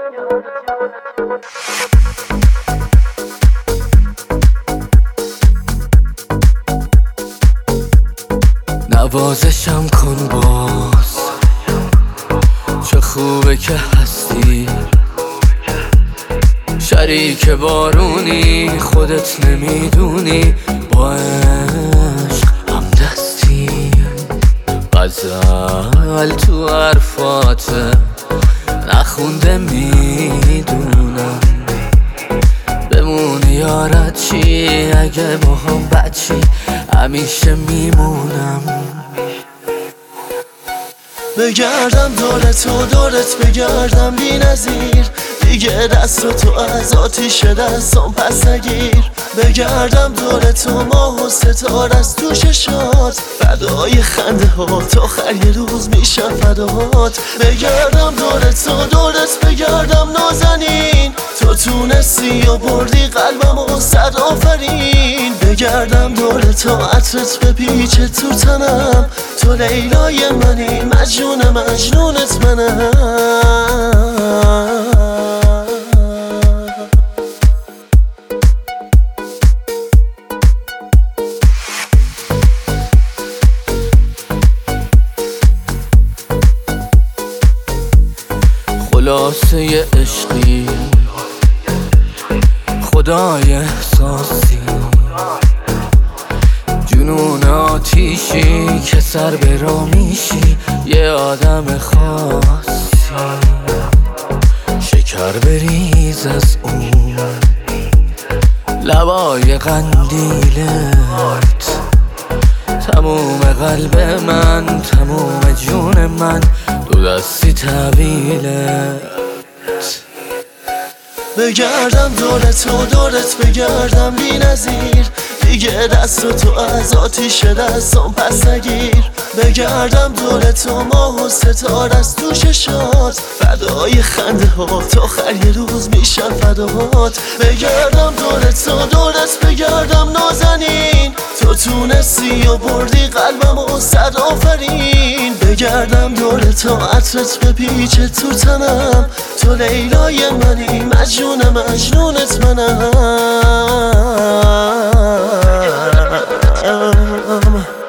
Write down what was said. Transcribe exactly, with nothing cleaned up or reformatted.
نوازشم کن باز، چه خوبه که هستی، شریک بارونی، خودت نمیدونی با عشق هم دستی. غزل تو حرفاته نخونده میدونم، بمونی یارت چی اگه با هم بد چی، همیشه میمونم. بگردم دورت و دورت بگردم بی نظیر، دیگه دست تو از آتیش دستم پس نگیر. بگردم دورت و ماه و ستاره از تو چشات، فدای خنده ها تا آخر یه روز میشم فدات. بگردم دورت و دورت بگردم نازنین، تو تونستی و بردی قلبم و صد آفرین. بگردم دورت تا عطرت بپیچه تو تنم، تو لیلای منی مجنون مجنونت منم. خلاصه عشقی خدای احساسی، جنون آتیشی که سر به راه میشی، یه آدم خاصی. شکر بریز از اون لبای قندیلت، تموم قلب من تموم جون من دو دستی طویلت. بگردم دورت و دورت بگردم بی نظیر، دیگه دست تو از آتیش دستم پس نگیر. بگردم دورت و ماه و ستاره از تو چشات، فدای خنده ها تا آخر یه روز میشم فدات. بگردم دورت و دورت بگردم نازنین، تو تونستی و بردی قلبم و صد آفرین. بگردم دورت تا عطرت بپیچه تو تنم، تو لیلای منی مجنون مجنونت منم.